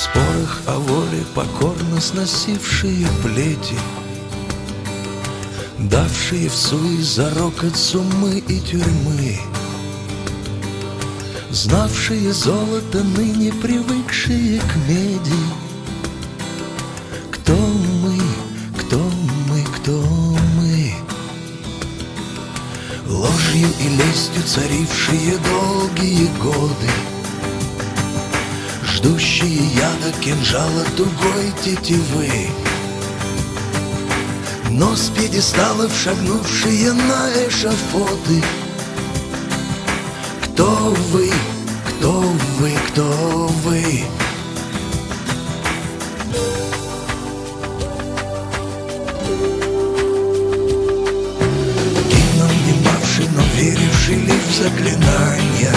спорах о воле покорно сносившие плети, давшие в суе зарок от сумы и тюрьмы, знавшие золото, ныне привыкшие к меди. Кто мы, кто мы, кто мы? Ложью и лестью царившие долгие годы, ждущие яда кинжала тугой тетивы, но с пьедесталов шагнувшие на эшафоты. Кто вы, кто вы, кто вы? Гимном внимавший, но веривший лишь в заклинания,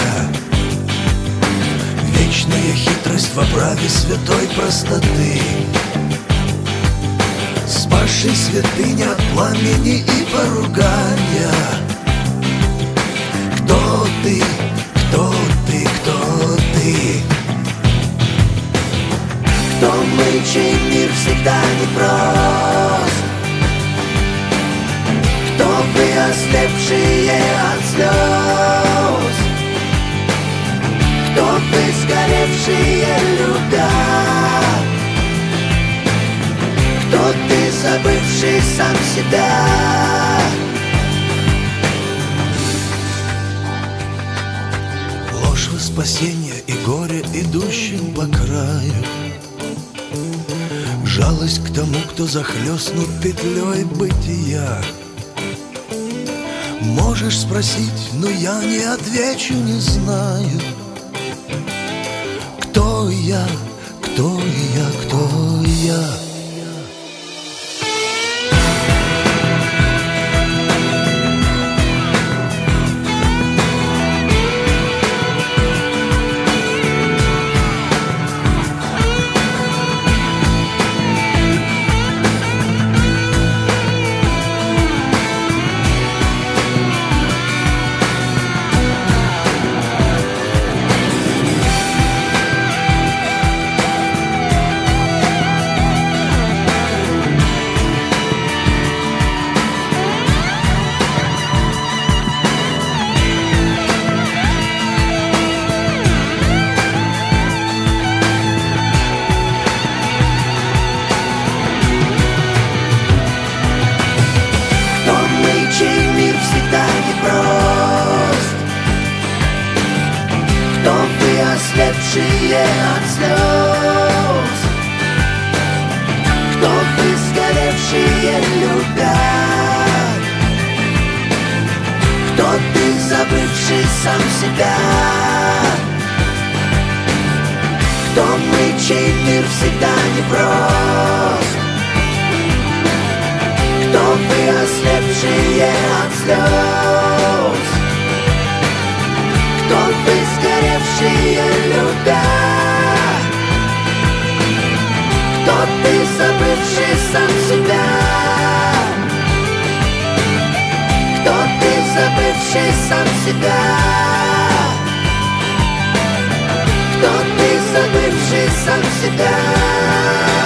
вечная хитрость в оправе святой простоты, спасший святыня от пламени и поругания. Кто ты? Кто ты? Кто ты? Кто мы, чей мир всегда непрост? Кто вы, ослепшие от слез? Кто вы, сгоревшие любя? Кто ты, забывший сам себя? Ложь во спасение и горе, идущим по краю, жалость к тому, кто захлестнут петлей бытия. Можешь спросить, но я не отвечу, не знаю. Кто я, кто я, кто я? Ослепшие от слез, кто вы, сгоревшие любя? Кто ты, забывший сам себя? Кто мы, чей мир всегда непрост? Кто вы, ослепшие от слез? Кто вы, сгоревшие любя? Кто ты, забывший сам себя? Кто ты, забывший сам себя? Кто ты, забывший сам себя?